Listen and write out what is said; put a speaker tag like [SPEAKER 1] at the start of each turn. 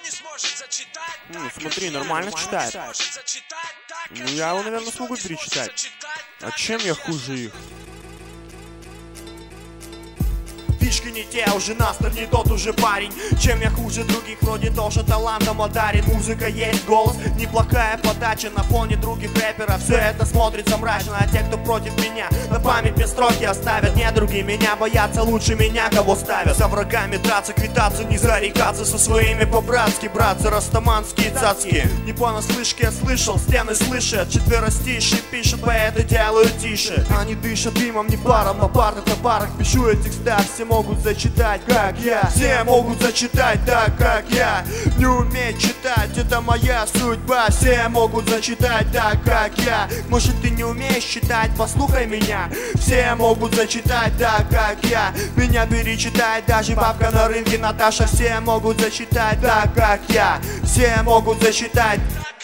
[SPEAKER 1] Ну, смотри, нормально читает. Ну, я его, наверное, смогу перечитать. А чем я хуже их?
[SPEAKER 2] Фишки не те, уже настав не тот уже парень. Чем я хуже других, вроде тоже талантом одарен. Музыка есть, голос, неплохая подача. На фоне других рэперов все это смотрится мрачно. А те, кто против меня, на память мне строки оставят. Не другие меня боятся, лучше меня кого ставят. За врагами драться, квитаться, не зарекаться. Со своими по-братски, братцы, растаманские цацки. Не понаслышке я слышал, стены слышат. Четверостишие пишут, поэты делают тише. Они дышат дымом, не паром, на парных, на парах. Пишу эти текста, все могут зачитать, как я. Все могут зачитать так, как я. Не уметь читать, это моя судьба. Все могут зачитать так, как я. Может, ты не умеешь читать, послухай меня. Все могут зачитать так, как я. Меня перечитать даже бабка на рынке Наташа. Все могут зачитать так, как я. Все могут зачитать